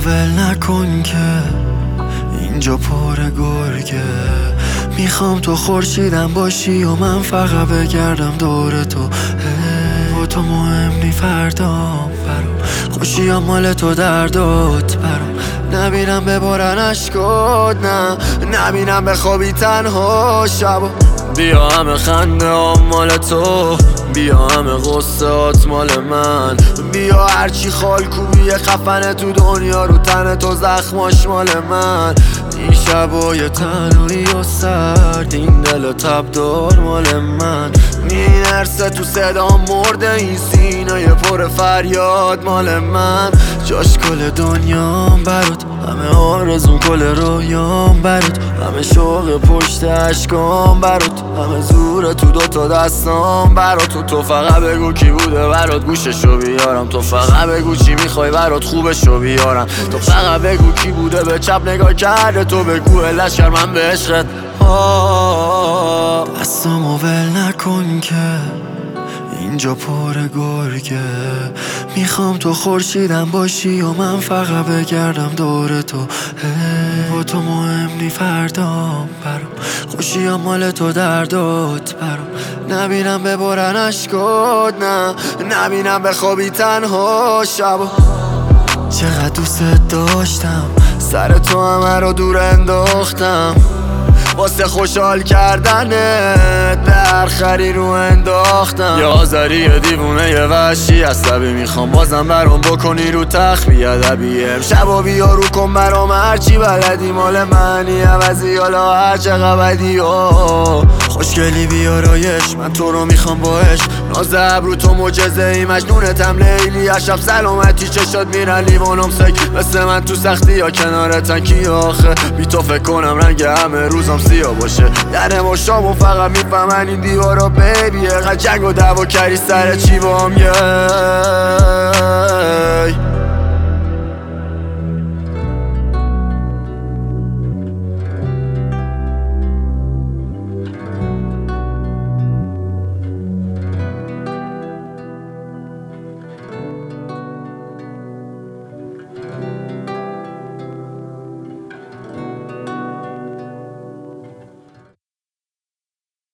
ول نکن که اینجا پر گرگه. میخوام تو خورشیدم باشی و من فقط بگردم دور تو. با تو مهم نی فردام برام، خوشی مال تو دردات برام. نبینم ببارن اشکات، نه نبینم بخوابی تنها شبا. بیا همه خنده ها مال تو، بیا همه غصهات مال من. بیا هرچی خال کوبی خفنه تو دنیا رو تن تو زخماش مال من. این شبای تنهایی و سرد، این دل تبدار مال من. می‌نرسه تو صدا مرده این سینه پر فریاد مال من. جاش کل دنیام برات، همه آرزون کل رویام برات، همه شوق پشت اشکام برات، همه زور تو دوتا دستام برات. تو فقط بگو کی بوده برات گوششو بیارم، تو فقط بگو چی میخوای برات خوبشو بیارم، تو فقط بگو کی بوده به چپ نگاه کرده، تو بگو لشکر من به عشقت. دستامو ول نکن که اینجا پر گرگه. میخوام تو خورشیدم باشی و من فقط بگردم دور تو. با تو مهم نی فردام برام، خوشی مال تو دردات برام. نبینم ببارن اشکات، نه نبینم بخوابی تنها شبا. چقدر دوست داشتم سر تو همه رو دور انداختم، واسه خوشحال کردنت به هر خری رو انداختم. یه آذری دیوونه یه وحشی عصبی، میخوام بازم برام بکنی رو تخت بیادبی. امشبا بیا رو کن برام هرچی بلدی مال منی، عوضی حالا هر چقدر بدی. خوشگلی بیارایش من تو رو میخوام با عشق، ناز ابرو تو معجزه ای مجنونتم لیلی. اشب سلامتی چشات میرن لیوانم سک، مثل من تو سختی یا کنارتن کی آخه. بی تو فکر کنم رنگ همه روزم سیاه باشه، در مشامو فقط میفهمن این دیوارا بیبیه. قد جنگ و دعوا کردی سر چی بام